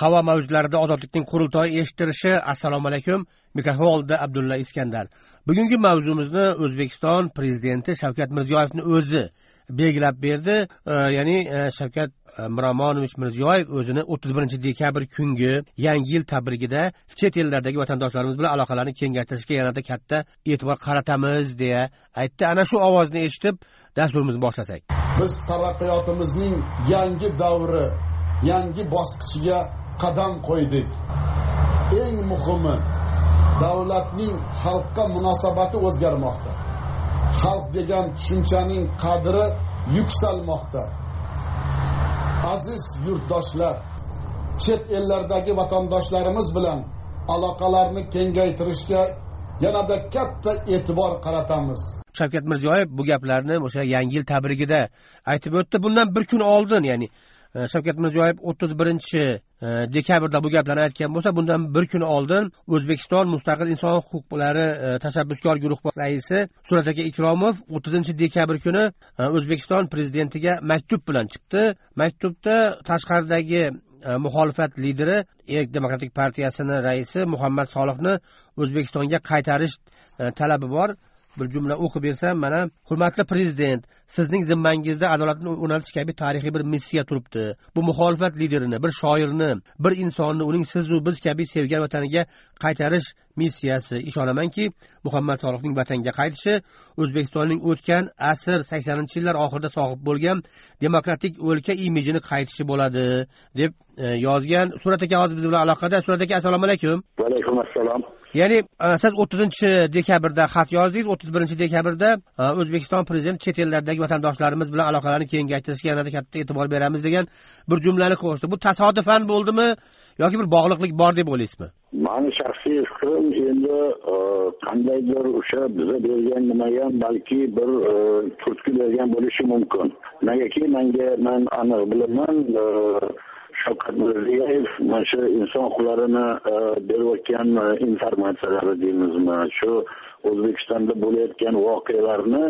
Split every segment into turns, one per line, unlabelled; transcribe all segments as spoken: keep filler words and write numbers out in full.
Havo mavjlarida ozodlikning qurultoyi eshittirishi. Assalomu alaykum. Mikrofon oldida Abdulla Iskandar. Bugungi mavzumizni O'zbekiston prezidenti Shavkat Mirziyoyevning o'zi belgilab berdi. E, ya'ni e, Shavkat Miromonovich Mirziyoyev o'zini o'ttiz birinchi dekabr kungi yangi yil tabrigida chet ellardagi vatandoshlarimiz bilan aloqalarni kengaytirishga yanada katta e'tibor qaratamiz deya aytdi. Ana shu ovozni eshitib dasturimizni boshlasak.
Biz taraqqiyotimizning yangi davri, yangi bosqichiga qadam qo'ydik. Eng muhimi, davlatning xalqqa munosabati o'zgarmoqda. Xalq degan tushunchaning qadri yuksalmoqda. Aziz yurtdoshlar, chet ellardagi vatandoshlarimiz bilan aloqalarni kengaytirishga yanada katta e'tibor qaratamiz.
Shavkat Mirziyoyev bu gaplarni o'sha yangi yil tabrigida aytib o'tdi. Bundan bir kun oldin, ya'ni Shavkat Mirziyoyev o'ttiz birinchi dekabrda bu gaplarni aytgan bo'lsa, bundan bir kun oldin O'zbekiston Mustaqil inson huquqlari tashabbuskor guruh raisi Surat aka Ikromov o'ttizinchi dekabr kuni O'zbekiston prezidentiga maktub bilan chiqdi. Maktubda tashqaridagi muxolifat lideri Erk demokratik partiyasining raisi Muhammad Solihni O'zbekistonga qaytarish talabi bor. Bir jumla o'qib bersam, mana: hurmatli prezident, sizning zimmangizda adolatni o'rnatish kabi tarixiy bir missiya turibdi. Bu muxolifat liderini, bir shoirni, bir insonni uning siz-u biz kabi sevgan vataniga qaytarish missiyasi. Ishonamanki, Muhammad Solihning vatanga qaytishi O'zbekistonning o'tgan asr saksoninchi yillar oxirida sohib bo'lgan demokratik o'lka imijini qaytishi bo'ladi deb e, yozgan. Surat aka hozir biz bilan aloqada. Surat aka, assalomu alaykum.
Va alaykum assalom.
Ya'ni siz o'ttizinchi dekabrda xat yozdingiz. o'ttiz birinchi dekabrda O'zbekiston prezidenti chet ellardagi vatandoshlarimiz bilan aloqalarni kengaytirishga yanada katta e'tibor beramiz degan bir jumlani qo'shdi. Bu tasodifan bo'ldimi yoki bir bog'liqlik bor deb o'ylaysizmi?
Mani shaxsiy fikrim, endi qandaydir o'sha biza bergan nima ham balki bir turtki bergan bo'lishi mumkin. Negaki menga men aniq bilaman, Shavkat Mirziyoyev mana shu inson huquqlarini berayotgan informatsiyalari deymizmi, shu O'zbekistonda bo'layotgan voqealarni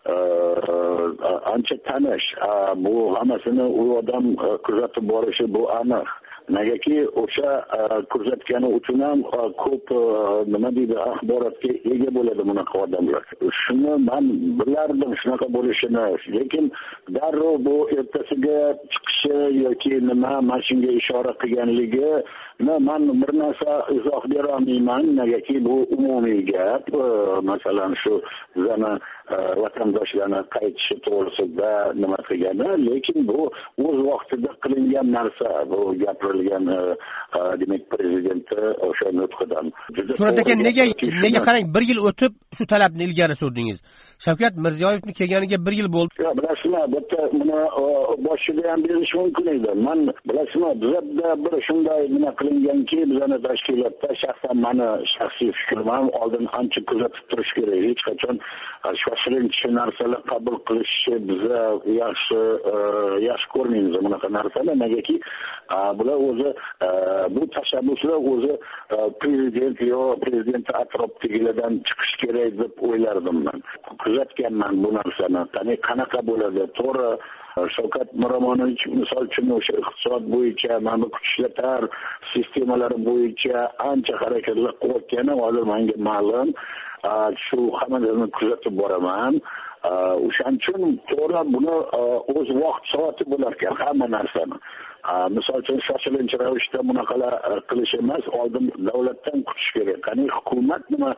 ancha tanish. Bu hammasini u odam kuzatib borishi bu aniq. Negaki o'sha kuzatgani uchun ham ko'p nima deydi axborotga ega bo'ladi bunaqa odamlar. Shuni men bilardim shunaqa bo'lishini, lekin darrov bu ertasiga chiqishi yoki nima mana shunga ishora qilganligi men bir narsa izoh bera olmayman. Negaki bu umumiy gap. Masalan shu bizani vatandoshlarni qaytishi to'g'risida nima qilgani, lekin bu o'z vaqtida qilingan narsa. Bu gapirilgan demak prezidenti o'sha nutqidan.
Surat aka, nega nega qarang, bir yil o'tib shu talabni ilgari surdingiz? Shavkat Mirziyoyevning kelganiga bir yil bo'ldi.
Ya bilasizmi, bitta buni boshida ham berish mumkin edi. Men bilasizmi, bizda bir shunday nima qilinganki, bizani tashkilotda shaxsan meni shaxsiy fikrim ham oldin ancha kuzatib turish kerak. Hech qachon shoshilinch narsalar qabul qilishni biza yaxshi yaxshi ko'rmaymiz bunaqa narsalar. Negaki bular o'zi bu tashabbuslar o'zi prezident yo prezident atrofidagilardan chiqish kerak deb o'ylardim men. Kuzatganman bu narsani. Qani qanaqa bo'ladi? To'g'ri, Shavkat Miromonovich misol uchun o'sha iqtisod bo'yicha, mana kuch ishlatar sistemalari bo'yicha ancha harakatlar qilayotgani hozir menga ma'lum. Shu hammasini kuzatib boraman. O'shaning uchun to'g'ri buni o'z vaqt soati bo'lar ekan hamma narsani. Misol uchun shoshilinch ravishda bunaqalar qilish emas, oldin davlatdan kutish kerak. Qani hukumat nima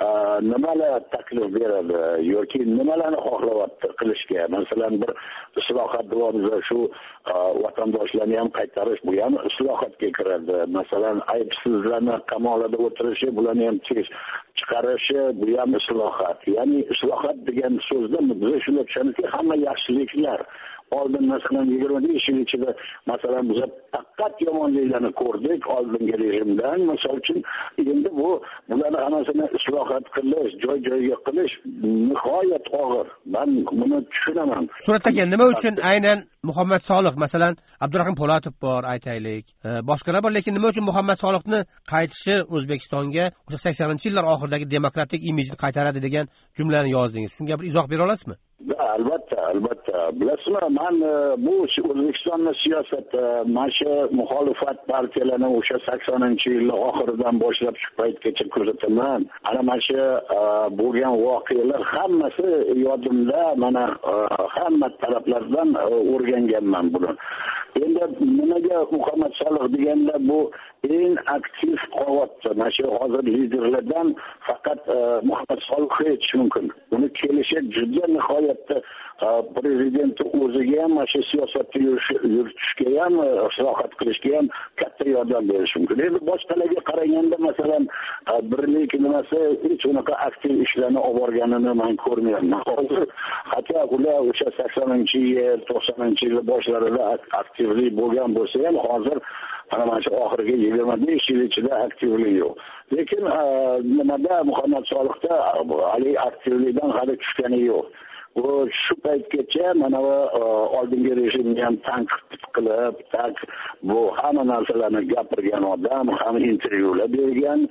nimalar taklif beradi yoki nimalarni xohlayapti qilishga. Masalan, bir islohot davomida shu vatandoshlarni ham qaytarish, bu ham islohotga kiradi. Masalan, aybsizlarni qamoqlarda o'tirishi, bularni ham tez chiqarishi, bu ham islohot. Ya'ni islohot degan so'zda biz shunday tushunamizki, hamma yaxshiliklar oldin masalan yigirma besh yil ichida masalan biz faqat yomonliklarni ko'rdik oldingi rejimdan. Misol uchun endi bu bularni hammasini islohot qilish, joy-joyiga qilish nihoyat og'ir. Men buni tushunaman.
Surat aka, nima uchun aynan Muhammad Solih, masalan Abdurahim Po'latov bor aytaylik, boshqalar bor, lekin nima uchun Muhammad Solihni qaytishi O'zbekistonga o'sha saksoninchi yillar oxiridagi demokratik imijni qaytaradi degan jumlani yozdingiz? Shunga bir izoh bera olasizmi?
albatta albatta bilasizmi, man bu O'zbekistonning siyosati mana shu muxolifat partiyalarini o'sha saksoninchi yillar oxiridan boshlab shu paytgacha kuzataman. Ana mana shu bo'lgan voqealar hammasi yodimda, mana hamma taraflardan o'rganganman buni. Endi nimaga Muhammad Solih deganda bu eng aktiv quvvatdir. Mana shu hozir liderlardan faqat Muhammad Solih aytish mumkin. Buni kelishi juda nihoyatda prezident o'ziga ham mana shu siyosatni yuritishga ham, islohot qilishga ham katta yordam berishi mumkin. Endi boshqalarga qaraganda, masalan, birlik nimasi hech unaqa aktiv ishlarni olib borganini men ko'rmayapman. Hozir hatto ular o'sha saksoninchi yil, to'qsoninchi yil boshlarida aktivlik bo'lgan bo'lsa ham, hozir mana shu oxirgi yigirma besh yil ichida aktivlik yo'q. Lekin nimada Muhammad Solihda hali aktivlikdan hali tushgani yo'q. U shu paytgacha mana bu oldingi rejimni ham tanqid qilib, tak bu hamma narsalarni gapirgan odam, ham intervyular bergan.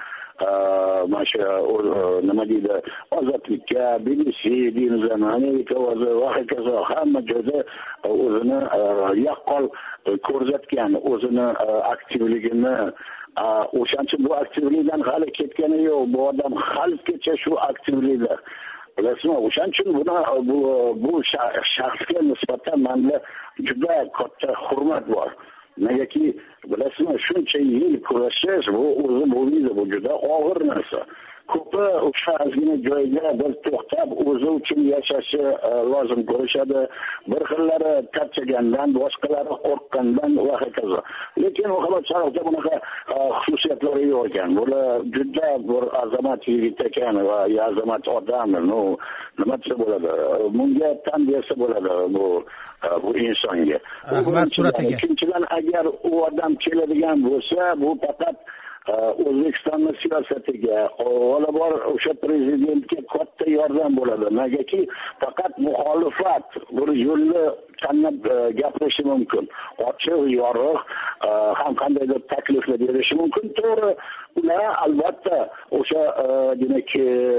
Mana shu nima deydi, Ozodlikka, B B C deymiz, Amerika o'zi va hokazo hamma joyda o'zini yaqqol ko'rsatgan, o'zini aktivligini. O'shancha bu aktivlikdan hali ketgani yo'q. Bu odam haligacha shu aktivlikda. Bilasizmi, o'shaning uchun buni bu bu shaxsga nisbatan menda juda katta hurmat bor. Negaki, bilasizmi, shuncha yil kurashish bu o'zi bo'lmaydi, bu juda og'ir narsa. Ko'pi o'sha ozgina joyda bir to'xtab o'zi uchun yashashi lozim ko'rishadi. Bir xillari charchagandan, boshqalari qo'rqqandan va hokazo. Lekin Muhammad Solihda bunaqa xususiyatlari yo'q ekan. Bular juda bir azamat yigit ekan va azamat odam. No, nima desa bo'ladi? Bunga tan bersa bo'ladi bu bu insonga.
Rahmat suratiga.
Ikkinchidan, agar u odam keladigan bo'lsa, bu faqat O'zbekistonning siyosatiga, avvalambor o'sha prezidentga katta yordam bo'ladi. Negaki faqat muxolifat bir yo'lni tanlab gapirishi mumkin. Ochiq, yorug', ham qandaydir takliflar berishi mumkin. To'g'ri, ular albatta o'sha demak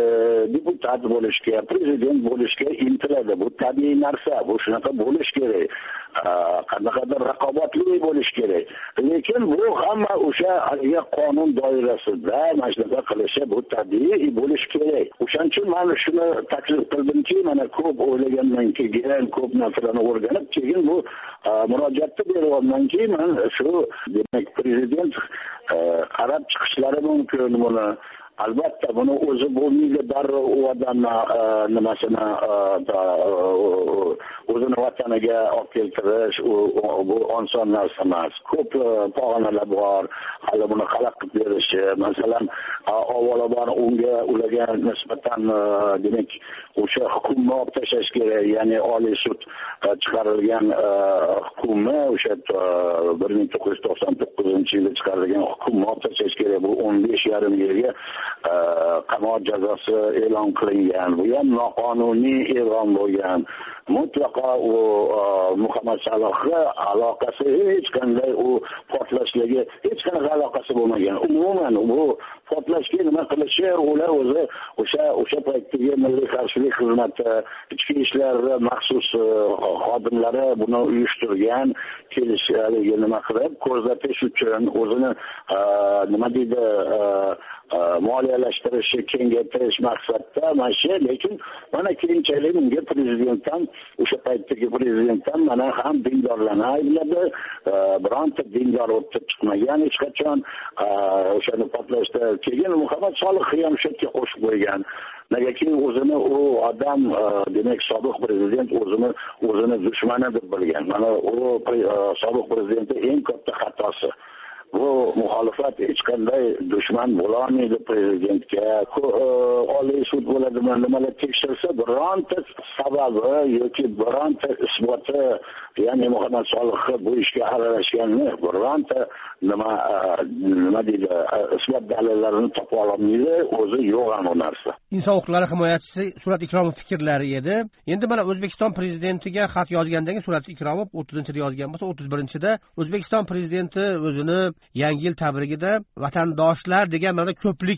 deputat bo'lishga, prezident bo'lishga intiladi. Bu tabiiy narsa, bu shunaqa bo'lish kerak. Qanaqadir raqobatli bo'lish kerak. Lekin bu hamma o'sha haliga qonun doirasida mana shunaqa qilishi bu tabiiy bo'lish kerak. O'shaning uchun men shuni taklif qildimki, mana ko'p o'ylagandan keyin, ko'p narsalarni o'rganib, keyin bu murojaatni beryapman ki, men shu demak prezident qarab chiqishlari mumkin buni. Albatta buni o'zi bo'lmaydi, darrov u odamni nimasini o'zini vataniga olib keltirish bu oson narsa emas. Ko'p pog'onalar bor, hali buni xalaqit berishi, masalan, avvalambor unga ularga nisbatan demak o'sha hukmni olib tashlash kerak, ya'ni Oliy sud chiqarilgan hukmni o'sha bir ming to'qqiz yuz to'qson to'qqizinchi yilda chiqarilgan hukmni olib tashlash kerak. Bu o'n besh yarim yilga qamoq jazosi e'lon qilingan. Bu ham noqonuniy e'lon bo'lgan. Mutlaqo u Muhammad Solihga aloqasi hech qanday u portlashlarga hech qanday aloqasi bo'lmagan. Umuman bu portlashga nima qilishi, ular o'zi o'sha o'sha paytdagi Milliy qarshilik xizmati, ichki ishlar maxsus xodimlari buni uyushtirgan, kelishlarga nima qilib ko'rsatish uchun o'zini nima deydi moliyalashtirishni kengaytirish maqsadida mana shu. Lekin mana keyinchalik unga prezidentdan, o'sha paytdagi prezidentdan mana ham dindorlarni aybladi. Bironta dindor o'tib chiqmagan hech qachon o'shani portlashda. Keyin Muhammad Solih ham shu yerga qo'shib qo'ygan. Negaki o'zini u odam demak sobiq prezident o'zini o'zini dushmani deb bilgan. Mana u sobiq prezidentning eng katta xatosi. Bu muxolifat hech qanday dushman bo'lolmaydi prezidentga. Oliy sud bo'ladimi, nimalar tekshirsa, bironta sababi yoki bironta isboti, ya'ni Muhammad Solihga bu ishga aralashganini bironta nima nima deydi, isbot dalillarini topa olmaydi, o'zi yo'q ham bu narsa.
Inson huquqlari himoyachisi Surat Ikromov fikrlari edi. Endi mana O'zbekiston prezidentiga xat yozgandan keyin Surat Ikromov o'ttizinchida yozgan bo'lsa, o'ttiz birinchida O'zbekiston prezidenti o'zini Yangi yil tabrigida vatandoshlar degan ma'noda ko'plik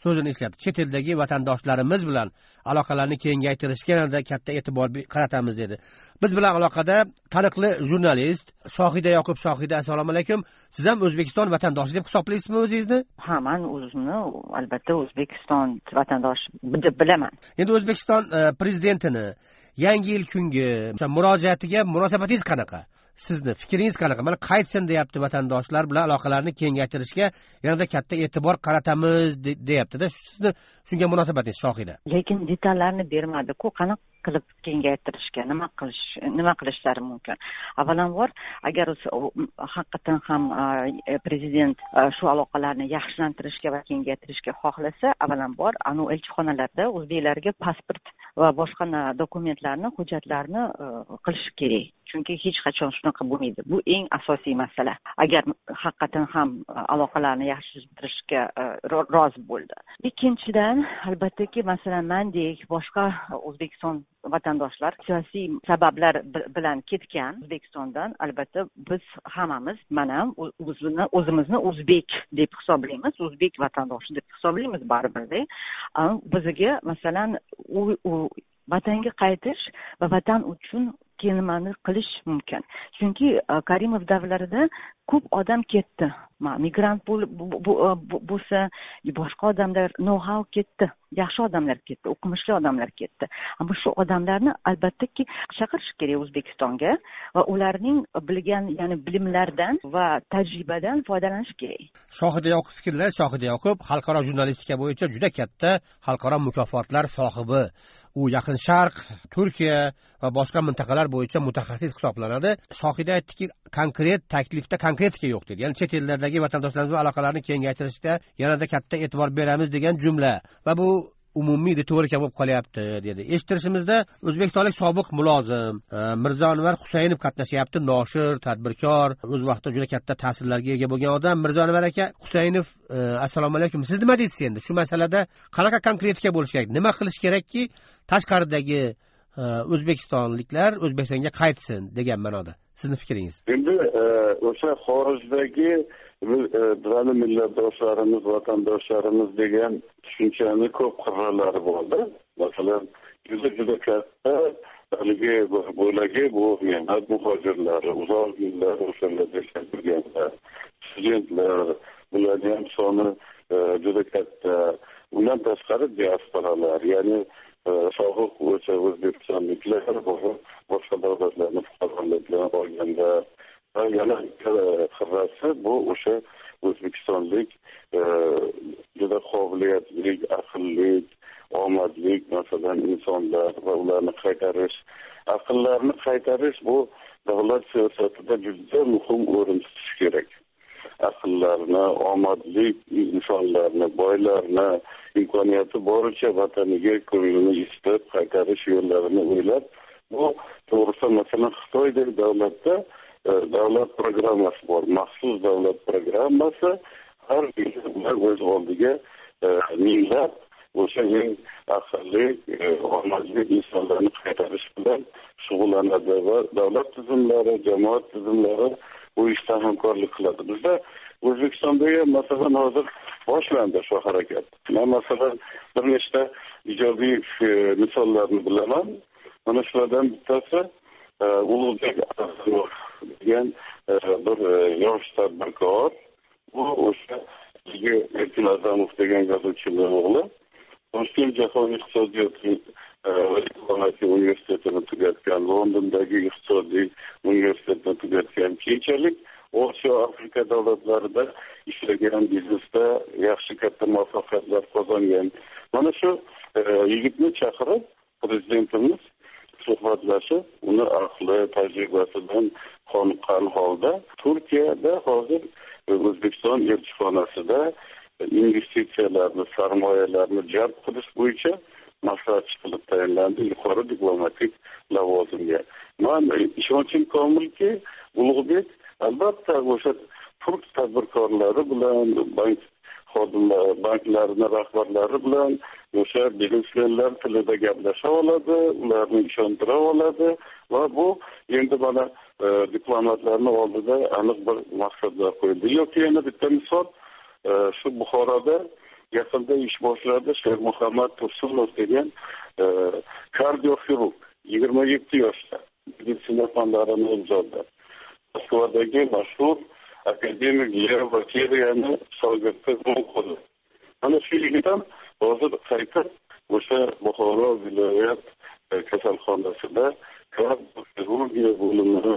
so'zini eslatdi. Chet eldagi vatandoshlarimiz bilan aloqalarni kengaytirishga yanada katta e'tibor qaratamiz dedi. Biz bilan aloqada taniqli jurnalist Shohida Yoqub. Shohida, assalomu alaykum. Siz ham O'zbekiston vatandoshi deb hisoblaysizmi o'zingizni?
Ha, men o'zimni albatta O'zbekiston vatandoshi deb bilaman.
Endi O'zbekiston prezidentini yangi yil kungi murojaatiga munosabatingiz qanaqa? Sizni fikringiz qanaqa? Mana qaytsin deyapti, vatandoshlar bilan aloqalarni kengaytirishga yanada katta e'tibor qaratamiz deyapti-da. Sizni shunga munosabatingiz Shohida?
Lekin detallarni bermadi-ku, qanaqa qilib kengaytirishga, nima qilish, nima qilishlari mumkin. Avvalambor, agar haqiqatan ham prezident shu aloqalarni yaxshilantirishga va kengaytirishga xohlasa, avvalambor anu elchixonalarda o'zbeklarga pasport va boshqa dokumentlarni, hujjatlarni qilish kerak. Chunki hech qachon shunaqa bo'lmaydi. Bu eng asosiy masala. Agar haqiqatan ham aloqalarni yaxshilantirishga rozi bo'ldi. Ikkinchidan, albattaki, masalan, mendek boshqa O'zbekiston vatandoshlar siyosiy sabablar bilan ketgan O'zbekistondan, albatta biz hammamiz mana o'zimizni o'zimizni o'zbek deb hisoblaymiz, o'zbek vatandoshi deb hisoblaymiz baribir. Bizga masalan u vatanga qaytish va vatan uchun nimani qilish mumkin. Chunki Karimov davrlarida ko'p odam ketdi. Migrant bo'lsa, boshqa odamlar know-how ketdi, yaxshi odamlar ketdi, o'qimishli odamlar ketdi. Ammo shu odamlarni albattaki chaqirish kerak O'zbekistonga va ularning bilgan, ya'ni bilimlardan va tajribadan foydalanish kerak.
Shohida Yoqub fikrlar, Shohida Yoqub xalqaro jurnalistika bo'yicha juda katta xalqaro mukofotlar sohibi. U Yaqin Sharq, Turkiya va boshqa mintaqalar bo'yicha mutaxassis hisoblanadi. Shohida aytdiki, konkret taklifda konkretika yo'q dedi. Ya'ni chet ellardagi vatandoshlarimiz bilan aloqalarni kengaytirishda yanada katta e'tibor beramiz degan jumla va bu umumiy retorika bo'lib qolyapti dedi. Eshittirishimizda o'zbekistonlik sobiq mulozim Mirzo Anvar Husaynov qatnashyapti, noshir, tadbirkor, o'z vaqtida juda katta ta'sirlarga ega bo'lgan odam. Mirzo Anvar aka, Husaynov, assalomu alaykum. Siz nima deysiz endi? Shu masalada qanaqa konkretika bo'lish kerak? Nima qilish kerakki, tashqaridagi o'zbekistonliklar O'zbekistonga qaytsin degan ma'noda? Sizni fikringiz?
Endi o'sha xorijdagi bizning millatdoshlarimiz, vatandoshlarimiz degan tushunchani ko'p qirralari bo'ldi. Masalan, juda juda katta haligi bo'lagi bu mehnat muhojirlari, uzoq yillar o'shalarda ishlab turganlar, studentlar, bularni ham soni juda katta. Undan tashqari diasporalar, ya'ni sobiq o'sha o'zbekistonliklar boshqa davlatlarni fuqarolik bilan olganda va yana qirrasi bu o'sha o'zbekistonlik juda qobiliyatli, aqlli, omadli masalan insonlar va ularni qaytarish, aqllarni qaytarish bu davlat siyosatida juda muhim o'rin tutish kerak. Aqllarni, omadli insonlarni, boylarni imkoniyati boricha vataniga ko'nglini istab qaytarish yo'llarini o'ylab, bu to'g'risi masalan Xitoydek davlatda davlat programmasi bor, maxsus davlat programmasi, har yili ular o'z oldiga minglab o'sha eng aqlli, omadli insonlarni qaytarish bilan shug'ullanadi va davlat tizimlari, jamoat tizimlari bu ishda hamkorlik qiladi. Bizda O'zbekistonda ham masalan hozir boshlandi shu harakat. Men masalan bir nechta ijobiy misollarni bilaman. Mana shulardan bittasi Ulug'bek degan bir yosh tadbirkor. Bu o'sha Erkin A'zamov degan yozuvchining o'g'li. Toshkent jahon iqtisodiyot va diplomatiya universitetini tugatgan, Londondagi iqtisodiy universitetni tugatgan, keyinchalik Osiyo, Afrika davlatlarida ishlagan, biznesda yaxshi katta muvaffaqiyatlar qozongan. Mana shu yigitni chaqirib prezidentimiz suhbatlashib, uni aqli, tajribasidan qoniqqan holda Turkiyada hozir O'zbekiston elchixonasida investitsiyalarni, sarmoyalarni jalb qilish bo'yicha maslahatchi qilib tayinlandi yuqori diplomatik lavozimga. Men ishonchim komilki, Ulug'bek albatta o'sha turk tadbirkorlari bilan, bank xodimlari, banklarning rahbarlari bilan o'sha biznesmenlar tilida gaplasha oladi, ularni ishontira oladi va bu endi mana diplomatlarning oldida aniq bir maqsadlar qo'yildi. Yoki yana bitta misol, shu Buxoroda yaqinda ish boshladi Shayx Muhammad Tursunov degan kardioxirurg, yigirma yetti yoshda meditsina fanlarini imzoladi. Moskvadagi mashhur akademik Leo Bakeriyani shogirdi bo'ldi. Mana shu yigit ham hozir qaytib o'sha Buxoro viloyat kasalxonasida kardioxirurgiya bo'limini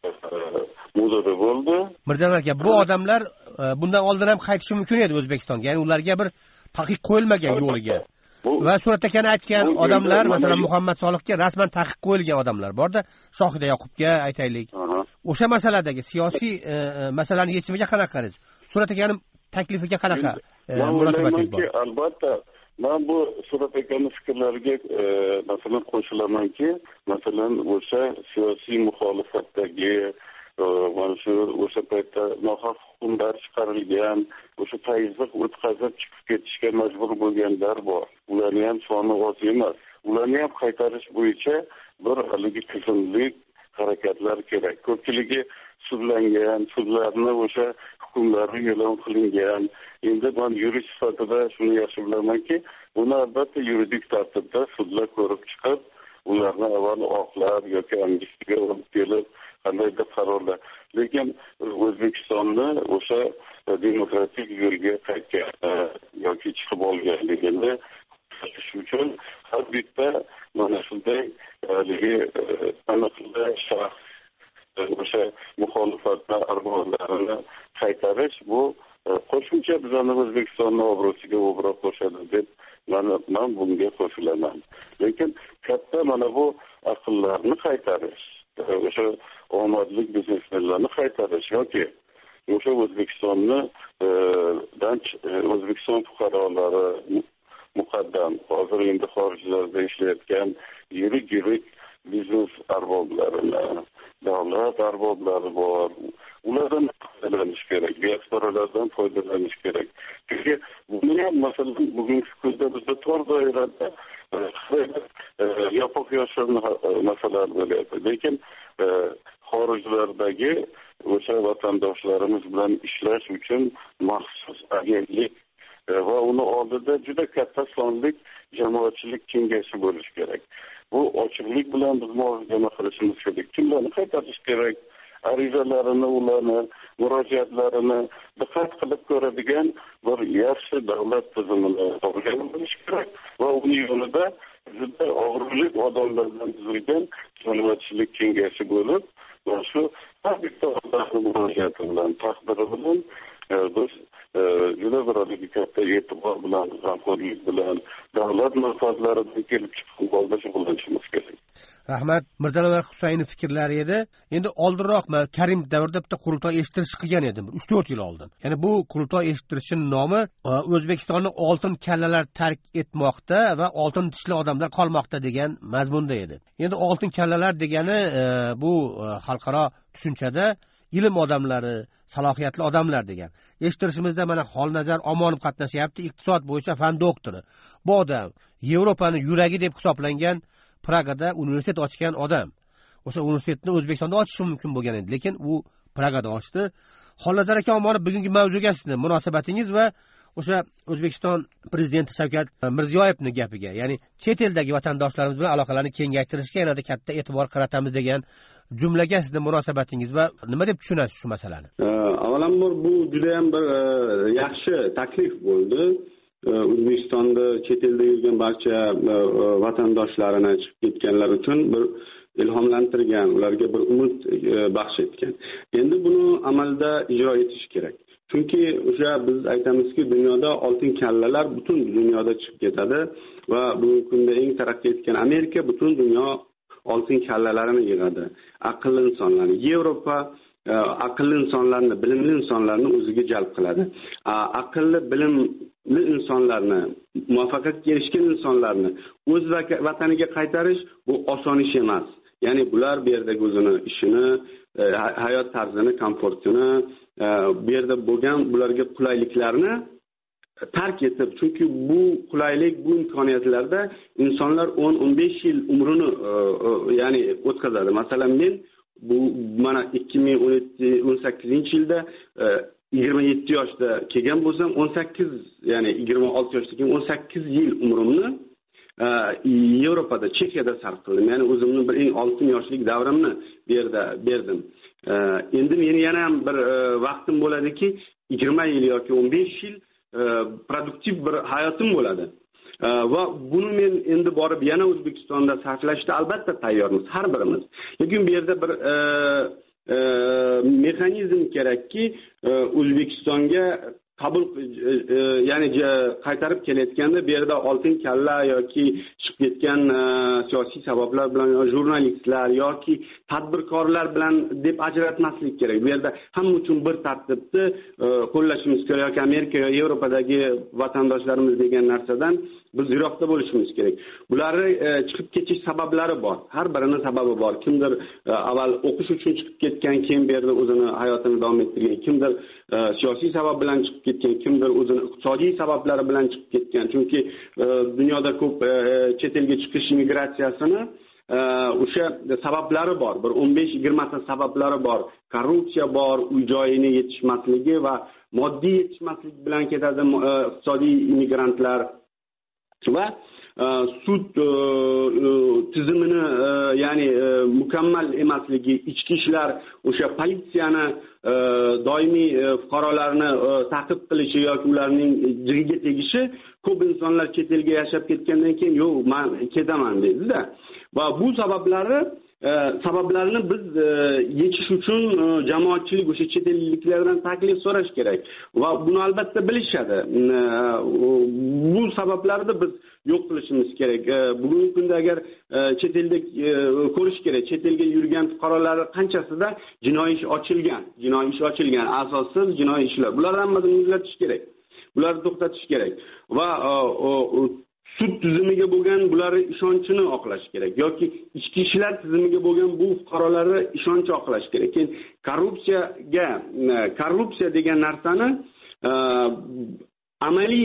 mudiri bo'ldi.
Mirjalol aka, bu odamlar bundan oldin ham qaytishi mumkin edi O'zbekistonga. Ya'ni ularga bir taqiq qo'yilmagan yo'liga. Va suratda kana aytgan odamlar, masalan Muhammad Solihga rasman taqiq qo'yilgan odamlar bor-da, Shohida Yoqubga aytaylik. O'sha masaladagi siyosiy masalani yechimiga qanaqa qaraysiz? Surat akaning taklifiga qanaqa munosabatingiz bor?
Albatta, men bu Surat akaning fikrlariga masalan qo'shilamanki, masalan o'sha siyosiy muxolifatdagi mana shu o'sha paytda nohaq hukmlar chiqarilgan, o'sha tayinliq o'tkazib chiqib ketishga majbur bo'lganlar bor. Ularni ham soni oz emas. Ularni ham qaytarish bo'yicha bir haligi tizimlik harakatlar kerak. Ko'pchiligi sudlangan, sudlarni o'sha hukmlari e'lon qilingan. Endi men yurist sifatida shuni yaxshi bilamanki, buni albatta yuridik tartibda sudlar ko'rib chiqib, ularni avval oqlab yoki amnistiyaga olib kelib qandaydir qarorlar. Lekin O'zbekistonni o'sha demokratik yo'lga qaytgan yoki chiqib olganligini shu uchun har bitta mana shunday haligi aniqli shaxs o'sha muxolifatlar arboblarini qaytarish bu qo'shimcha bizani O'zbekistonni obro'siga obro' qo'shadi deb men bunga qo'shilaman. Lekin katta mana bu aqllarni qaytarish, o'sha omadli biznesmenlarni qaytarish yoki o'sha O'zbekistonni O'zbekiston fuqarolari muqaddam, hozir endi xorijlarda ishlayotgan yirik-yirik biznes arboblarini, davlat arboblari bor. Ulardan foydalanish kerak, diasporalardan foydalanish kerak. Chunki buni ham masalan bugungi kunda bizda tor doirada yopiq yoshlarni masalalar bo'lyapti. Lekin xorijlardagi o'sha vatandoshlarimiz bilan ishlash uchun maxsus agentlik va uni oldida juda katta sonli jamoatchilik kengashi bo'lishi kerak. Bu ochiqlik bilan biz muhokama qilishimiz kerak. Kimlarni qaytarish kerak? Arizalarini, ularni, murojaatlarini diqqat qilib ko'radigan bir yaxshi davlat tizimini topgan bo'lish kerak va uning yo'lida juda og'irli odamlardan tuzilgan jamoatchilik kengashi bo'lib, va shu har bitta odamning murojaati bilan, taqdiri bilan biz juda bir katta e'tibor bilan, g'amxo'rlik bilan, davlat manfaatlaridan kelib chiqqan holda shug'ullanishimiz kerak.
Rahmat. Mirjalol Husaynov fikrlari edi. Endi oldinroq men Karim davrida bitta qurultoy eshittirish qilgan edim, uch to'rt yil oldin. Ya'ni bu qurultoy eshittirishning nomi O'zbekistonni oltin kallalar tark etmoqda va oltin tishli odamlar qolmoqda degan mazmunda edi. Endi oltin kallalar degani bu xalqaro tushunchada ilm odamlari, salohiyatli odamlar degan. Eshittirishimizda mana Xolnazar Omonov qatnashyapti, iqtisod bo'yicha fan doktori. Bu odam Yevropaning yuragi deb hisoblangan Pragada universitet ochgan odam. O'sha universitetni O'zbekistonda ochishi mumkin bo'lgan edi, lekin u Pragada ochdi. Xolnazar aka Omonov bugungi mavzuga sizning munosabatingiz va o'sha O'zbekiston prezidenti Shavkat Mirziyoyevning gapiga, ya'ni chet eldagi vatandoshlarimiz bilan aloqalarni kengaytirishga yanada katta e'tibor qaratamiz degan jumlaga sizning munosabatingiz va nima deb tushunasiz shu masalani?
Avvalambor bu juda ham bir yaxshi taklif bo'ldi. O'zbekistonda chet elda yurgan barcha vatandoshlarini chiqib ketganlar uchun bir ilhomlantirgan, ularga bir umid baxsh etgan. Endi buni amalda ijro etish kerak. Chunki o'sha biz aytamizki, dunyoda oltin kallalar butun dunyoda chiqib ketadi va bugungi kunda eng taraqqiy etgan Amerika butun dunyo oltin kallalarini yig'adi. Aqlli insonlarni, Yevropa aqlli insonlarni, bilimli insonlarni o'ziga jalb qiladi. Aqlli, bilimli insonlarni, muvaffaqiyatga erishgan insonlarni o'z vataniga qaytarish bu oson ish emas. Ya'ni bular bu yerda o'zini ishini, hayot tarzini, komfortini, bu yerda bo'lgan bularga qulayliklarni tark etib, chunki bu qulaylik, bu imkoniyatlarda insonlar o'n o'n besh yil umrini ya'ni o'tkazadi. Masalan, men bu mana ikki ming o'n sakkizinchi yilda yigirma yetti yoshda kelgan bo'lsam, o'n sakkiz, ya'ni yigirma olti yoshda keyin o'n sakkiz yil umrimni Yevropada, Chexiyada sarf qildim. Ya'ni o'zimni bir eng oltin yoshlik davrimni bu yerda berdim. Endi meni yana ham bir vaqtim bo'ladiki, yigirma yil yoki o'n besh yil produktiv bir hayotim bo'ladi. Va buni men endi borib yana O'zbekistonda sarflashga albatta tayyormiz har birimiz. Lekin bu yerda bir mexanizm kerakki, O'zbekistonga qabul, ya'ni qaytarib kelayotganda bu yerda oltin kalla yoki chiqib ketgan siyosiy sabablar bilan jurnalistlar yoki tadbirkorlar bilan deb ajratmaslik kerak. Bu yerda hamma uchun bir tartibni qo'llashimiz kerak yoki Amerika yoki Yevropadagi vatandoshlarimiz degan narsadan biz yiroqda bo'lishimiz kerak. Bularni chiqib ketish sabablari bor. Har birining sababi bor. Kimdir avval o'qish uchun chiqib ketgan, keyin bu yerda o'zini hayotini davom ettirgan, kimdir siyosiy sabab bilan chiqib ketgan, kimdir o'zini iqtisodiy sabablari bilan chiqib ketgan. Chunki dunyoda ko'p chet elga chiqish migratsiyasini o'sha sabablari bor. Bir o'n besh yigirma ta sabablari bor. Korrupsiya bor, uy joyini yetishmasligi va moddiy yetishmaslik bilan ketadi iqtisodiy immigrantlar. Va sud tizimini ya'ni mukammal emasligi, ichki ishlar o'sha politsiyani doimiy fuqarolarni ta'qib qilishi yoki ularning jig'iga tegishi, ko'p insonlar chet elga yashab ketgandan keyin yo'q, men ketaman deydi-da. Va bu sabablari sabablarni biz yechish uchun jamoatchilik o'sha chet elliklardan taklif so'rash kerak va buni albatta bilishadi. Bu sabablarni biz yo'q qilishimiz kerak. Bugungi kunda agar chet elda ko'rish kerak, chet elga yurgan fuqarolar qanchasida jinoiy ish ochilgan, jinoiy ish ochilgan, asossiz jinoiy ishlar. Bularni hammasini muzlatish kerak. Bularni to'xtatish kerak va sud tizimiga bo'lgan bularning ishonchini oqlash kerak yoki ichki ishlar tizimiga bo'lgan bu fuqarolarni ishonchi oqlash kerak. Keyin korrupsiyaga, korrupsiya degan narsani amaliy,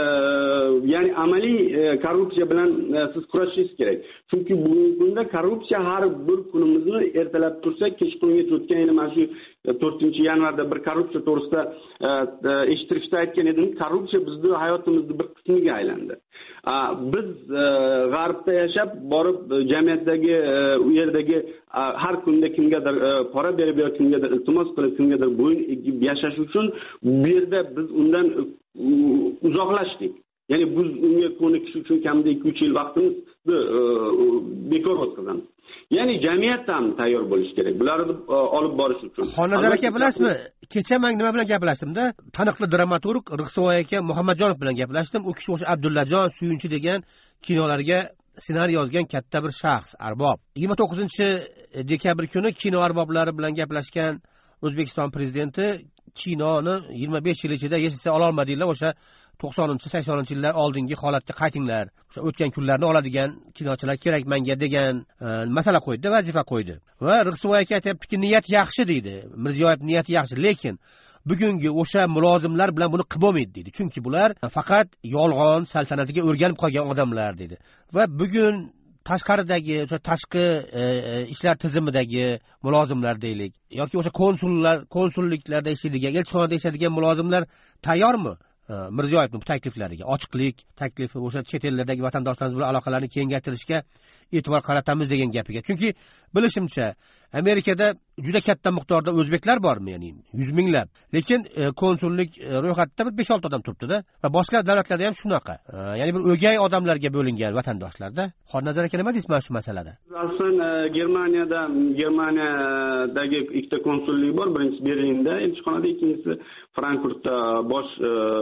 ya'ni amaliy korrupsiya bilan siz kurashishingiz kerak. Chunki bugungi kunda korrupsiya har bir kunimizni ertalab tursak, kechqurunga o'tgan yili mana shu to'rtinchi yanvarda bir korrupsiya to'g'risida eshittirishda aytgan edim. Korrupsiya bizning hayotimizning bir qismiga aylandi. Biz g'arbda yashab borib jamiyatdagi u yerdagi har kunda kimgadir pora berib yoki kimgadir iltimos qilib, kimgadir bo'yin egib yashash uchun bu yerda biz undan uzoqlashdik. Ya'ni biz unga ko'nikish uchun kamida ikki uch yil vaqtimizni bekor o'tkazamiz. Ya'ni jamiyat ham tayyor bo'lish kerak. Bularni olib borish uchun.
Xonnazar aka, bilasizmi? Kecha men nima bilan gaplashdim-da? Taniqli dramaturg Rixsovoy aka Muhammadjonov bilan gaplashdim. U kishi o'sha Abdullajon Suyunchi degan kinolarga ssenariy yozgan katta bir shaxs, arbob. yigirma to'qqizinchi dekabr kuni kino arboblari bilan gaplashgan O'zbekiston prezidenti kinoni yigirma besh yil ichida hech narsa ola olmadinglar, o'sha to'qsoninchi saksoninchi yillar oldingi holatga qaytinglar. O'sha o'tgan kunlarni oladigan kinochilar kerak menga degan masala qo'ydi, vazifa qo'ydi. Va Rixsovoy aka aytibdiki, niyat yaxshi deydi. Mirziyoyev niyati yaxshi, lekin bugungi o'sha mulozimlar bilan buni qilib bo'lmaydi deydi. Chunki bular faqat yolg'on saltanatiga o'rganib qolgan odamlar deydi. Va bugun tashqaridagi o'sha tashqi ishlar tizimidagi mulozimlar deylik yoki o'sha konsullar, konsulliklarda ishlaydigan, elchixonada ishlaydigan mulozimlar tayyormi Mirziyoyevning bu takliflariga? Ochiqlik taklifi, o'sha chet ellardagi vatandoshlarimiz bilan aloqalarni kengaytirishga e'tibor qaratamiz degan gapiga. Chunki bilishimcha Amerikada juda katta miqdorda o'zbeklar bormi, ya'ni yuz minglab. Lekin konsullik ro'yxatida bir besh olti odam turibdi-da va boshqa davlatlarda ham shunaqa. Ya'ni bir o'gay odamlarga bo'lingan vatandoshlarda. Xonnazar aka, nima deysiz mana shu masalada?
Aslən Germaniyada, Germaniyadagi ikkita konsullik bor. Birinchisi Berlinda, elchixonada, ikkinchisi Frankfurtda bosh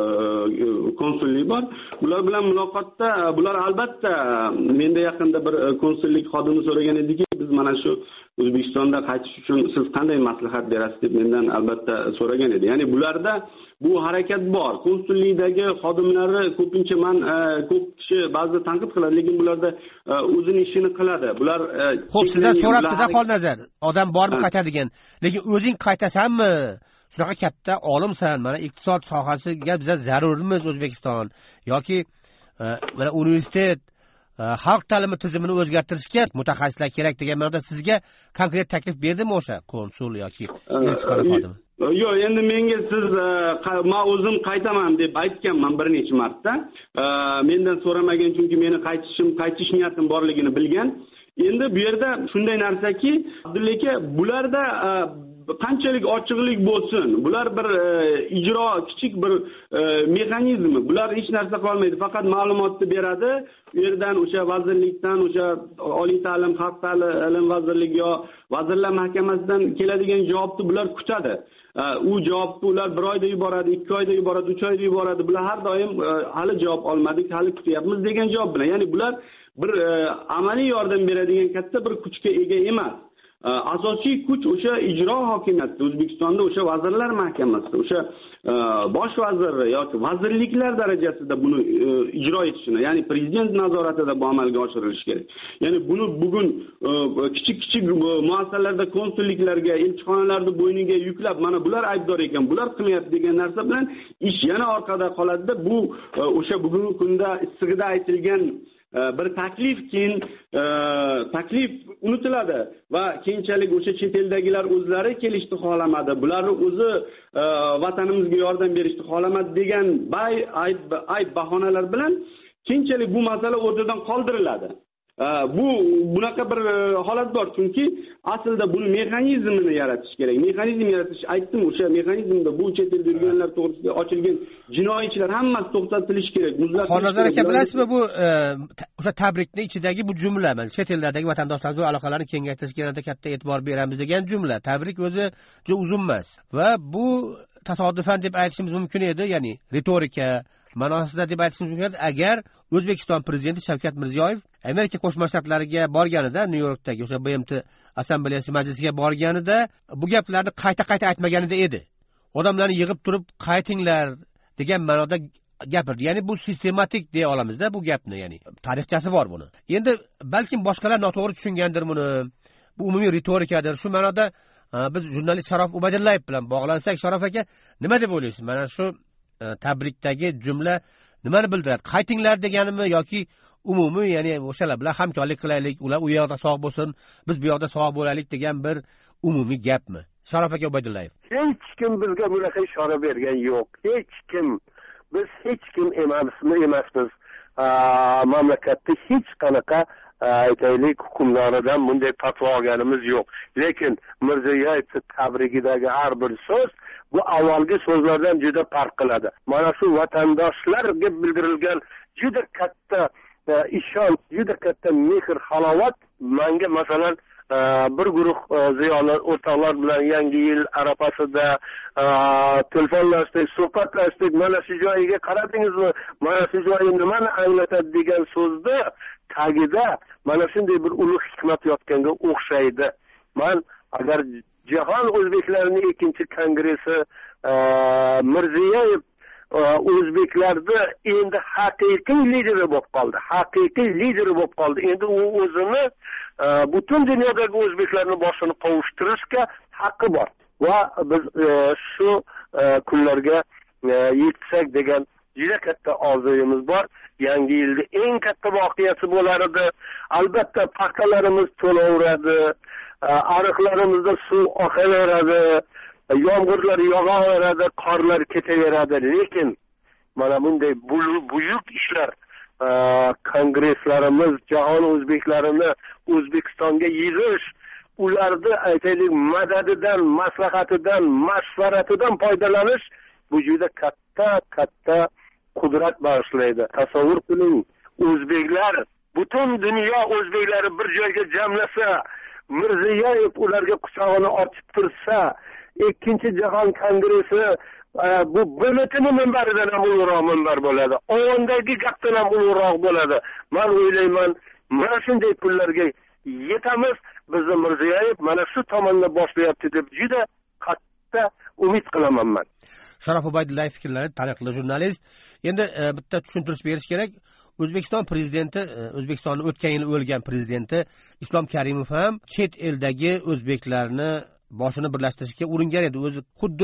konsullik bor. Bular bilan muloqotda, bular albatta menda yaqinda bir konsullik xodimi so'ragan ediki, biz mana shu O'zbekistonda qaytish uchun siz qanday maslahat berasiz deb mendan albatta so'ragan edi. Ya'ni bularda bu harakat bor. Konsullikdagi xodimlari ko'pincha men ko'p kishi ba'zida tanqid qiladi, lekin bularda o'zining ishini qiladi. Bular
xo'p, sizdan so'rabdi-da Xonnazar, odam bormi qaytadigan. Lekin o'zing qaytasanmi? Shunaqa katta olimsan, mana iqtisod sohasiga biz zarurimiz O'zbekiston yoki mana universitet xalq ta'limi tizimini o'zgartirishga mutaxassislar kerak degan ma'noda sizga konkret taklif berdimi o'sha konsul yoki elchixona xodimi?
Yo'q, endi menga siz men o'zim qaytaman deb aytganman bir necha marta. Mendan so'ramagan, chunki meni qaytishim, qaytish niyatim borligini bilgan. Endi bu yerda shunday narsaki, Abdulla aka, bularda qanchalik ochiqlik bo'lsin, bular bir ijro kichik bir mexanizmi, bular hech narsa qilmaydi, faqat ma'lumotni beradi. U yerdan o'sha vazirlikdan, o'sha oliy ta'lim, xalq ta'lim vazirligi yo vazirlar mahkamasidan keladigan javobni bular kutadi. U javobni ular bir oyda yuboradi, ikki oyda yuboradi, uch oyda yuboradi. Bular har doim hali javob olmadik, hali kutyapmiz degan javob bilan. Ya'ni bular bir amaliy yordam beradigan katta bir kuchga ega emas. Asosiy kuch o'sha ijro hokimiyati, O'zbekistonda o'sha vazirlar mahkamasida, o'sha bosh vazir yoki vazirliklar darajasida buni ijro etishini, ya'ni prezident nazoratida bu amalga oshirilishi kerak. Ya'ni buni bugun kichik-kichik muassasalarda, konsulliklarga, elchixonalarning bo'yniga yuklab, mana bular aybdor ekan, bular qilmayapti degan narsa bilan ish yana orqada qoladida. Bu o'sha bugungi kunda issig'ida aytilgan bir taklif keyin taklif unutiladi va keyinchalik o'sha chet eldagilar o'zlari kelishni xohlamadi, bularni o'zi vatanimizga yordam berishni xohlamadi degan bay ayb ayb bahonalar bilan keyinchalik bu masala o'rtadan qoldiriladi. Bu bunaqa bir holat bor, chunki aslida buni mexanizmini yaratish kerak. Mexanizm yaratish, aytdim, o'sha mexanizmda bu chet elda yurganlar to'g'risida ochilgan jinoiy ishlar hammasi to'xtatilishi kerak.
Xonazar aka, bilasizmi, bu o'sha tabrikning ichidagi bu jumla, mana chet eldagi vatandoshlar bilan aloqalarni kengaytirishga yanada katta e'tibor beramiz degan jumla. Tabrik o'zi juda uzun emas va bu tasodifan deb aytishimiz mumkin edi, ya'ni ritorika ma'nosida deb aytishimiz mumkin edi agar O'zbekiston prezidenti Shavkat Mirziyoyev Amerika Qo'shma Shtatlariga borganida, Nyu-Yorkdagi o'sha B M T assambleyasi majlisiga borganida bu gaplarni qayta-qayta aytmaganida edi. Odamlarni yig'ib turib qaytinglar degan ma'noda gapirdi. Ya'ni bu sistematik deya olamizda bu gapni, ya'ni tarixchasi bor buni. Endi balkim boshqalar noto'g'ri tushungandir buni. Bu umumiy ritorikadir. Shu ma'noda biz jurnalist Sharof Ubaydullayev bilan bog'lansak, Sharof aka, nima deb o'ylaysiz? Mana shu tabrikdagi jumla nimani bildiradi? Qaytinglar deganimi yoki umumiy, ya'ni o'shalar bilan hamkorlik qilaylik, ular u yoqda sog' bo'lsin, biz bu yoqda sog' bo'laylik degan bir umumiy gapmi? Sharof aka Ubaydullayev.
Hech kim bizga bunaqa ishora bergan yo'q. Hech kim, biz hech kim emasmi emasmiz. Mamlakatda hech qanaqa aytaylik hukmdoridan bunday fatvo olganimiz yo'q. Lekin Mirziyoyev tabrigidagi har bir so'z bu avvalgi so'zlardan juda farq qiladi. Mana shu vatandoshlarga bildirilgan juda katta ishonch, juda katta mehr, halovat menga masalan bir guruh ziyoli o'rtoqlar bilan yangi yil arafasida telefonlashdik, suhbatlashdik. Mana shu joyiga qaradingizmi? Mana shu joyi nimani anglatadi degan so'zda tagida mana shunday bir ulug' hikmat yotganga o'xshaydi. Men agar Jahon o'zbeklarining ikkinchi kongresi Mirziyoyev o'zbeklarda endi haqiqiy lideri bo'lib qoldi. Haqiqiy lideri bo'lib qoldi. Endi u o'zini butun dunyodagi o'zbeklarni boshini qovishtirishga haqqi bor. Va biz shu kunlarga yetsak degan juda katta orzuyimiz bor. Yangi yilda eng katta voqeasi bo'lar edi. Albatta paxtalarimiz to'laveradi, ariqlarimizda suv oqaveradi, yomg'irlar yog'averadi, qorlar ketaveradi. Lekin mana bunday buyuk ishlar, kongresslarimiz, jahon o'zbeklarini O'zbekistonga yig'ish, ularni aytaylik madadidan, maslahatidan, mashvaratidan foydalanish bu juda katta katta qudrat bag'ishlaydi. Tasavvur qiling, o'zbeklar, butun dunyo o'zbeklari bir joyga jamlasa, Mirziyoyev ularga quchog'ini ochib tursa, ikkinchi jahon kongressi bu B M T'ning minbaridan ham ulug'roq minbar bo'ladi. Ovondagi gapdan ham ulug'roq bo'ladi. Men o'ylayman, mana shunday kunlarga yetamiz. Bizni Mirziyoyev mana shu tomonda boshlayapti deb juda katta umid qilaman men.
Sharof Ubaydullayev fikrlari, taniqli jurnalist. Endi bitta tushuntirish berish kerak. O'zbekiston prezidenti, O'zbekistonning o'tgan yil o'lgan prezidenti Islom Karimov ham chet eldagi o'zbeklarni boshini birlashtirishga uringan edi. O'zi xuddi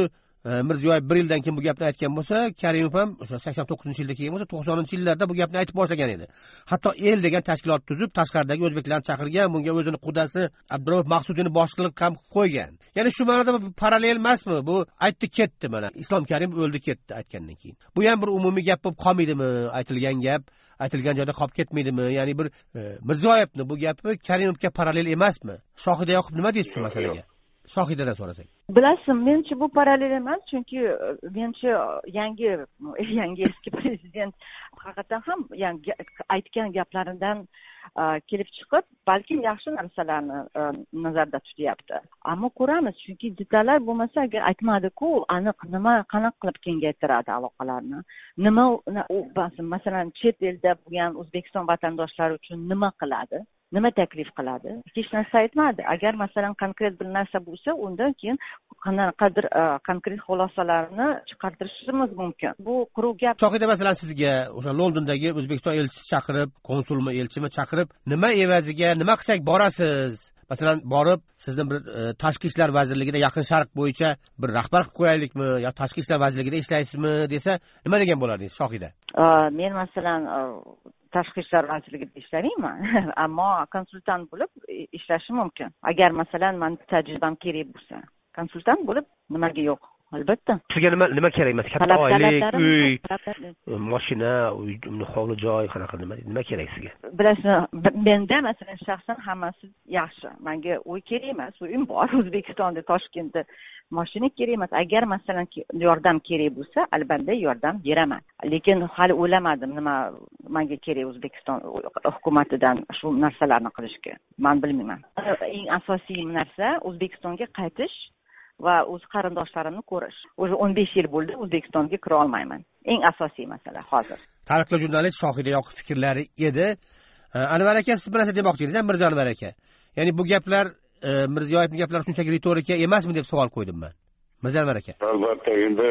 Mirziyoyev bir yildan keyin bu gapni aytgan bo'lsa, Karimov ham o'sha sakson to'qqizinchi yilda keyin bo'lsa, to'qsoninchi yillarda bu gapni aytib boshlagan edi. Hatto el degan tashkilot tuzib, tashqaridagi o'zbeklarni chaqirgan, bunga o'zini qudasi Abdurahmon Maqsudiyni boshchilik ham qo'ygan. Ya'ni shu ma'noda parallel emasmi? Bu aytdi ketdi mana. Islom Karimov o'ldi ketdi aytgandan keyin. Bu ham bir umumiy gap bo'lib qolmaydimi? Aytilgan gap aytilgan joyda qolib ketmaydimi? Ya'ni bir e, Mirziyoyevni bu gapi Karimovga parallel emasmi? Shohida Yoqub nima deysiz shu masalaga? Shohidadan so'rasak.
Bilasizmi, menimcha bu parallel emas, chunki menimcha yangi yangi eski prezident haqiqatan ham yangi aytgan gaplaridan kelib chiqib, balkim yaxshi narsalarni nazarda tutyapti. Ammo ko'ramiz, chunki detallar bo'lmasa, agar aytmadi-ku, aniq nima qanaqa qilib kengaytiradi aloqalarni, nima u masalan chet elda bo'lgan O'zbekiston vatandoshlari uchun nima qiladi, nima taklif qiladi, hech narsa aytmadi. Agar masalan konkret bir narsa bo'lsa, undan keyin qanaqadir konkret xulosalarni chiqartirishimiz mumkin. Bu quruq gap.
Shohida masalan sizga o'sha Londondagi O'zbekiston elchisi chaqirib, konsulmi, elchimi chaqirib, nima evaziga, nima qilsak borasiz? Masalan, borib sizni bir tashqi ishlar vazirligida Yaqin Sharq bo'yicha bir rahbar qilib qo'yaylikmi yo tashqi ishlar vazirligida ishlaysizmi desa, nima degan bo'lardingiz Shohida?
Men masalan tashqi ishlar vazirligida ishlamayman, ammo konsultant bo'lib ishlashim mumkin. Agar masalan men tajribam kerak bo'lsa, konsultant bo'lib nimaga yo'q? Albatta.
Sizga nima nima kerak emas? Katta oylik, uy, mashina, uy, hovli joy, qanaqa nima nima kerak sizga?
Bilasizmi, menda masalan shaxsan hammasi yaxshi. Menga uy kerak emas, uyim bor O'zbekistonda, Toshkentda. Mashina kerak emas. Agar masalan yordam kerak bo'lsa, albatta yordam beraman. Lekin hali o'ylamadim nima menga kerak O'zbekiston hukumatidan shu narsalarni qilishga. Men bilmayman. Eng asosiy narsa O'zbekistonga qaytish va o'z qarindoshlarimni ko'rish. O'zi o'n besh yil bo'ldi O'zbekistonga kira olmayman. Eng asosiy masala hozir.
Taniqli jurnalist Shohida Yoqub fikrlari edi. Anvar aka, siz bir narsa demoqchi edingiz, Mirzo Anvar aka. Ya'ni bu gaplar Mirziyoyevning gaplari shunchaki ritorika emasmi deb savol qo'ydim men. Mirzo Anvar aka.
Albatta, endi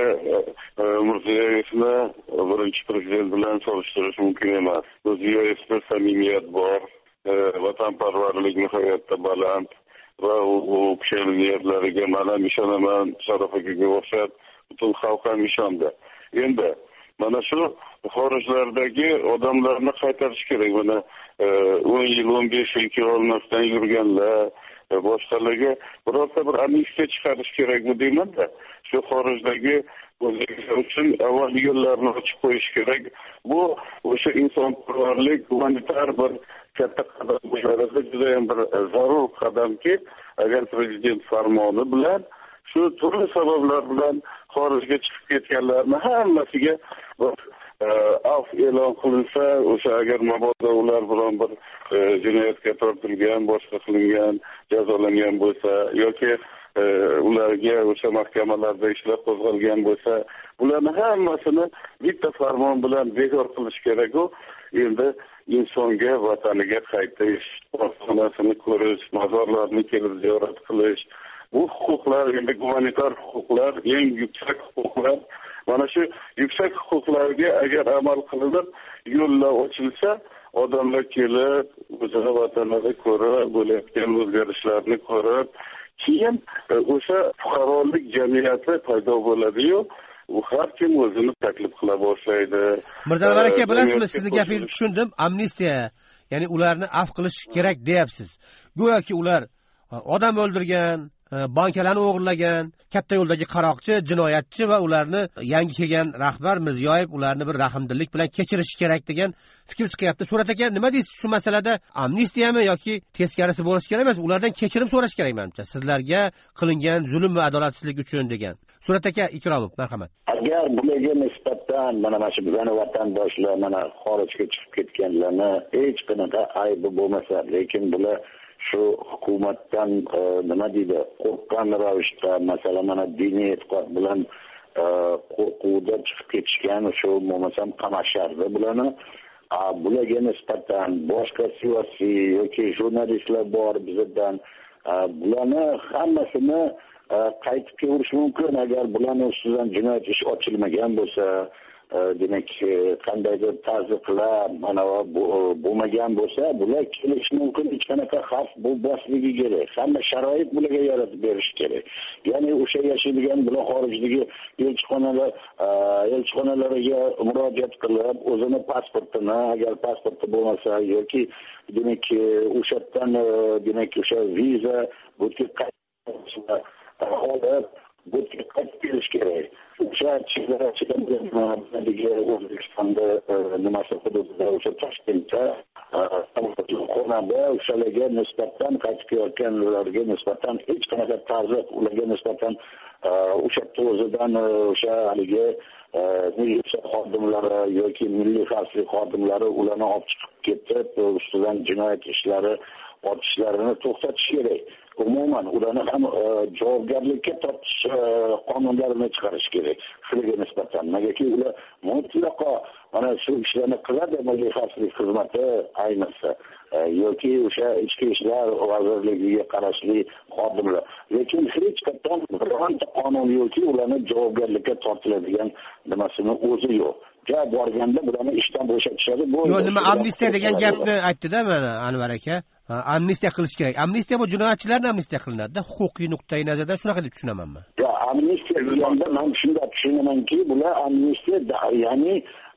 Mirziyoyevni birinchi prezident bilan solishtirish mumkin emas. Mirziyoyevda samimiyat bor, vatanparvarlik nihoyatda baland va u kishi niyatlariga men ham ishonaman, Sharof akaga o'xshab butun xalq ham ishondi. Endi mana shu xorijlardagi odamlarni qaytarish kerak. Mana o'n yil, o'n besh yil kira olmasdan yurganlar, boshqalarga birorta bir amnistiya chiqarish kerakmi deyman-da. Shu xorijdagi o'zbeklar uchun avval yo'llarni ochib qo'yish kerak. Bu o'sha insonparvarlik, humanitar bir katta qadam bo'ladi, juda ham bir zarur qadamki, agar prezident farmoni bilan shu turli sabablar bilan xorijga chiqib ketganlarni hammasiga af e'lon qilinsa, o'sha agar mabodo ular bilan bir jinoyatga tortilgan, boshqa qilingan, jazolangan bo'lsa yoki ularga o'sha mahkamalarda ishlar qo'zg'algan bo'lsa, bularni hammasini bitta farmon bilan bekor qilish kerak-ku. Endi insonga, vataniga qaytish, onasini ko'rish, mazorlarni kelib ziyorat qilish, bu huquqlar endi gumanitar huquqlar, eng yuksak huquqlar. Mana shu yuksak huquqlarga agar amal qilinib, yo'llar ochilsa, odamlar kelib, o'zini vatanida ko'rib, bo'layotgan o'zgarishlarni ko'rib, keyin o'sha fuqarolik jamiyati paydo bo'ladi-yu, u har kim o'zini taklif qila boshlaydi.
Mirzo Anvar aka, bilasizmi, sizni gapingizni tushundim. Amnistiya, ya'ni ularni af qilish kerak deyapsiz. Go'yoki ular odam o'ldirgan, bankalarni o'g'irlagan, katta yo'ldagi qaroqchi, jinoyatchi va ularni yangi kelgan rahbar Mirziyoyev ularni bir rahmdillik bilan kechirishi kerak degan fikr chiqyapti. Surat aka, nima deysiz shu masalada? Amnistiyami yoki teskarisi bo'lishi kerak emas, ulardan kechirim so'rash kerak menimcha, sizlarga qilingan zulm va adolatsizlik uchun degan. Surat aka Ikromov, marhamat.
Agar bularga nisbatan mana mana shu bizning vatandoshlar mana xorijga chiqib ketganlarni hech qanaqa aybi bo'lmasa, lekin bular shu hukumatdan nima deydi, qo'rqqan ravishda, masalan mana diniy e'tiqod bilan qo'rquvda chiqib ketishgan, shu bo'lmasam qamashardi bularni. Bularga nisbatan boshqa siyosiy yoki jurnalistlar bor bizdan, bularni hammasini qaytib kelish mumkin agar bularning ustidan jinoyat ish ochilmagan bo'lsa, demak qandaydir tazyiqlar mana bo'lmagan bo'lsa, bular kelishi mumkin. Hech qanaqa xavf bu boshligi kerak. Hamma sharoit bularga yaratib berish kerak. Ya'ni o'sha yashaydigan bular xorijdagi elchixonalar elchixonalariga murojaat qilib, o'zini pasportini, agar pasporti bo'lmasa yoki demak o'sha yerdan demak o'sha viza bu olib bu qaytib kelish kerak. O'sha chegarachilarga O'zbekistonda nimasi hududida o'sha Toshkentda xonada o'shalarga nisbatan qaytib kelayotganlarga nisbatan hech qanaqa ta'zir ularga nisbatan o'sha yerda o'zidan o'sha haligi militsiya xodimlari yoki milliy xavfsizlik xodimlari ularni olib chiqib ketib ustidan jinoyat ishlari ortishlarini to'xtatish kerak. Umuman ularni ham javobgarlikka tortish qonunlarini chiqarish kerak shularga nisbatan. Negaki ular mutlaqo mana shu ishlarni qiladi milliy xavfsizlik xizmati ayniqsa yoki o'sha ichki ishlar vazirligiga qarashli xodimlar. Lekin hech qachon bironta qonun yoki ularni javobgarlikka tortiladigan nimasini o'zi yo'q. Ja borganda bularni ishdan bo'shatishadi. Bu
yo'q, nima amnistiya degan gapni aytdi-da mana Anvar aka. Amnistiya qilish kerak. Amnistiya bu jinoyatchilarni amnistiya qilinadi-da, huquqiy nuqtai nazardan shunaqa deb tushunamanmi?
Yo, amnistiya deganda men shunday tushunamanki, bular amnistiya ya'ni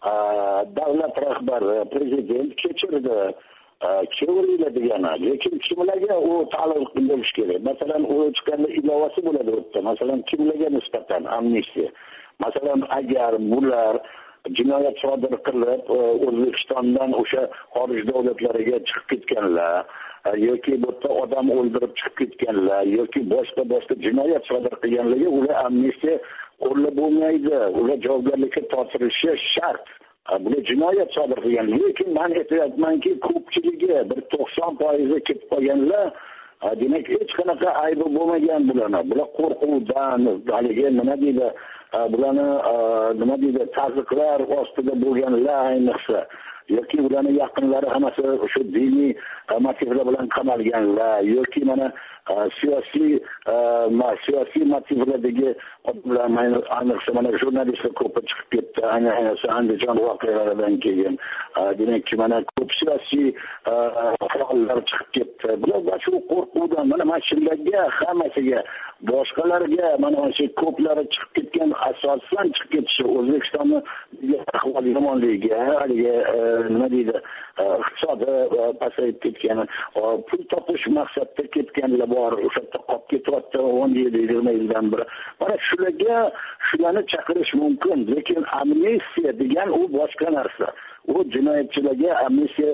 davlat rahbari, prezident kechirdi, kechiringlar degani. Lekin kimlarga u taalluq bo'lishi kerak? Masalan, u chiqqanda ilovasi bo'ladi o'tda. Masalan, kimlarga nisbatan amnistiya? Masalan, agar bular jinoyat sodir qilib O'zbekistondan o'sha xorij davlatlariga chiqib ketganlar yoki bu yerda odam o'ldirib chiqib ketganlar yoki boshqa boshqa jinoyat sodir qilganlarga ular amnistiya qo'llab bo'lmaydi. Ular javobgarlikka tortilishi shart. Bular jinoyat sodir qilgan. Lekin men aytyapmanki, ko'pchiligi bir to'qson foiz ketib qolganlar demak hech qanaqa aybi bo'lmagan bularni. Bular qo'rquvdan, haligi nima deydi, bularni nima deydi, ta'zyiqlar ostida bo'lganlar ayniqsa yoki ularni yaqinlari hammasi o'sha diniy motivlar bilan qamalganlar yoki mana siyosiy siyosiy motivlardagi odamlar, ayniqsa mana jurnalistlar ko'p chiqib ketdi, ayniqsa Andijon voqealaridan keyin demakki mana ko'p siyosiy faollar chiqib ketdi. Bular shu qo'rquvdan mana mashinlarga hammasiga boshqalarga mana shu ko'plari chiqib ketgan asosan chiqib ketishi O'zbekistonni ahvoli yomonligiga, haligi nima deydi, iqtisodi pasayib ketgani, pul topish maqsadida ketganlar bor, o'sha yerda qolib ketyapti o'n yil yigirma yildan beri. Mana shularga shularni chaqirish mumkin, lekin amnistiya degan u boshqa narsa. U jinoyatchilarga amnistiya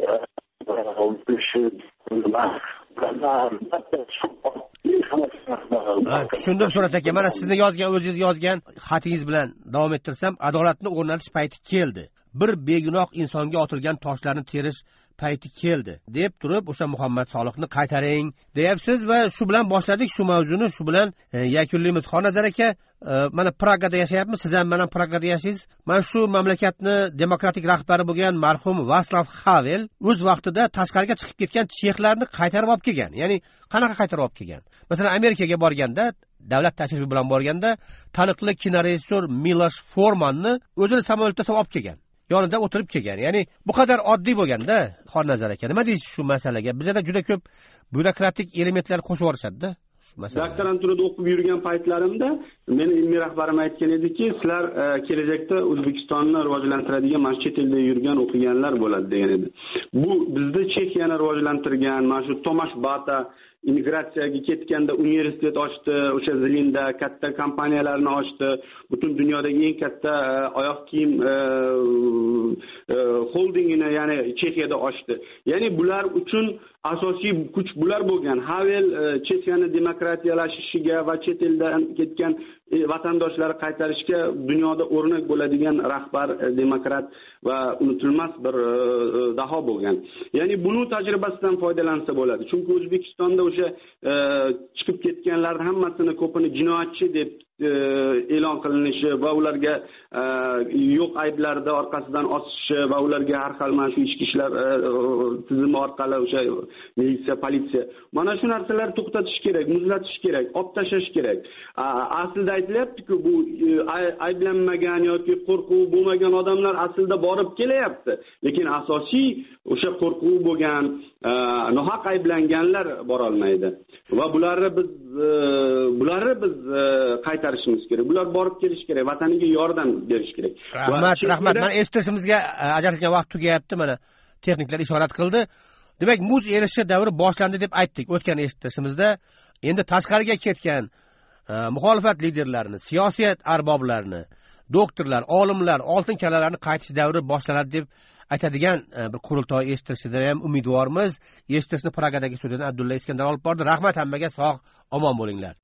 tushundim Surat aka. Mana sizni yozgan, o'zingiz yozgan xatingiz bilan davom ettirsam, adolatni o'rnatish payti keldi. Bir begunoh insonga otilgan toshlarni terish payti keldi deb turib o'sha Muhammad Soliqni qaytaring deyapsiz va shu bilan boshladik shu mavzuni, shu bilan yakunlaymiz. Xonazar aka, mana Pragada yashayapmiz, siz ham mana Pragada yashaysiz. Mana shu mamlakatni demokratik rahbari bo'lgan marhum Vaslav Havel o'z vaqtida tashqariga chiqib ketgan chexlarni qaytarib olib kelgan. Ya'ni qanaqa qaytarib olib kelgan? Masalan, Amerikaga borganda, davlat tashrifi bilan borganda taniqli kinorejissyor Milosh Formanni o'zini samolyotda olib kelgan. Yonida o'tirib kelgan. Ya'ni bu qadar oddiy bo'lganda, Xonnazar aka, nima deysiz shu masalaga? Bizda juda ko'p byurokratik elementlar qo'shib yuborishadi-da.
Doktoranturada o'qib yurgan paytlarimda meni ilmiy rahbarim aytgan ediki, sizlar kelajakda O'zbekistonni rivojlantiradigan, mana chet elda yurgan o'qiganlar bo'ladi degan edi. Bu bizda Chexiyani rivojlantirgan, mana shu Tomash Bata immigratsiyaga ketganda universitet ochdi, o'sha Zilinda katta kompaniyalarni ochdi, butun dunyodagi eng katta oyoq kiyim holdingini, ya'ni Chexiyada ochdi. Ya'ni bular uchun asosiy kuch bular bo'lgan. Havel Chexiyani demokratiyalashishiga va chet eldan ketgan vatandoshlari qaytarishga dunyoda o'rnak bo'ladigan rahbar, demokrat va unutilmas bir daho bo'lgan. Ya'ni buning tajribasidan foydalansa bo'ladi. Chunki O'zbekistonda o'sha chiqib ketganlarning hammasini ko'pini jinoyatchi deb e'lon qilinishi va ularga yo'q ayblarda orqasidan osishi va ularga har xil mana shu ichki ishlar tizimi orqali o'sha militsiya, politsiya, mana shu narsalarni to'xtatish kerak, muzlatish kerak, olib tashlash kerak. Aslida aytilyapti-ku, bu ayblanmagan yoki qo'rquv bo'lmagan odamlar aslida borib kelyapti. Lekin asosiy o'sha qo'rquv bo'lgan, nohaq ayblanganlar bora olmaydi. Va bularni biz bularni biz qaytarishimiz kerak. Bular borib kelish kerak, vataniga yordam berish kerak.
Rahmat, rahmat. Mana eshitishimizga ajratilgan vaqt tugayapti. Mana texniklar ishorat qildi. Demak, muz erishi davri boshlandi deb aytdik o'tgan eshitishimizda. Endi tashqariga ketgan muxolifat liderlarini, siyosat arboblarini, doktorlar, olimlar, oltin kalalarni qaytish davri boshlanadi deb aytadigan bir qurultoy eshitishdan ham umidvormiz. Eshitishni Pragadagi studiyadan Abdulla Iskandar olib bordi. Rahmat hammaga, sog' omon bo'linglar.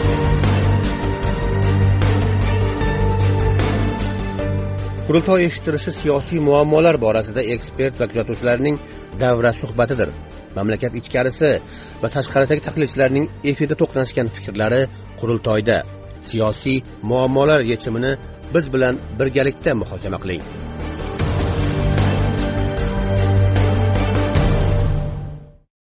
Qurultoy eshittirishi siyosiy muammolar borasida ekspert va kuzatuvchilarning davra suhbatidir. Mamlakat ichkarisi va tashqaridagi tahlilchilarning efirda to'qnashgan fikrlari qurultoyda. Siyosiy muammolar yechimini biz bilan birgalikda muhokama qiling.